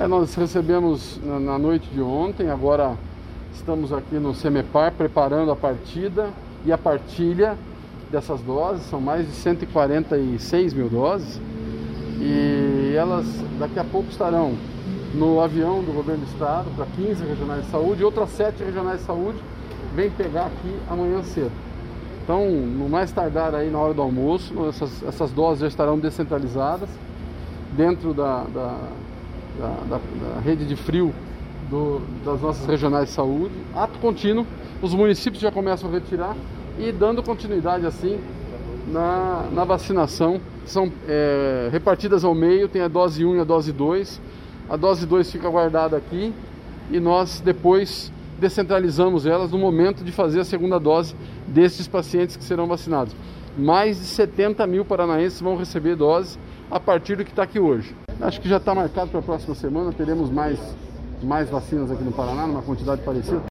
Nós recebemos na noite de ontem, agora estamos aqui no Semepar preparando a partida e a partilha dessas doses. São mais de 146 mil doses e elas daqui a pouco estarão no avião do governo do estado para 15 regionais de saúde e outras 7 regionais de saúde vêm pegar aqui amanhã cedo. Então, no mais tardar aí na hora do almoço, essas doses já estarão descentralizadas dentro da rede de frio das nossas regionais de saúde. Ato contínuo, os municípios já começam a retirar e dando continuidade assim na vacinação. São repartidas ao meio, tem a dose 1 e a dose 2. A dose 2 fica guardada aqui e nós depois descentralizamos elas no momento de fazer a segunda dose desses pacientes que serão vacinados. Mais de 70 mil paranaenses vão receber doses a partir do que está aqui hoje. Acho que já está marcado para a próxima semana, teremos mais vacinas aqui no Paraná, numa quantidade parecida.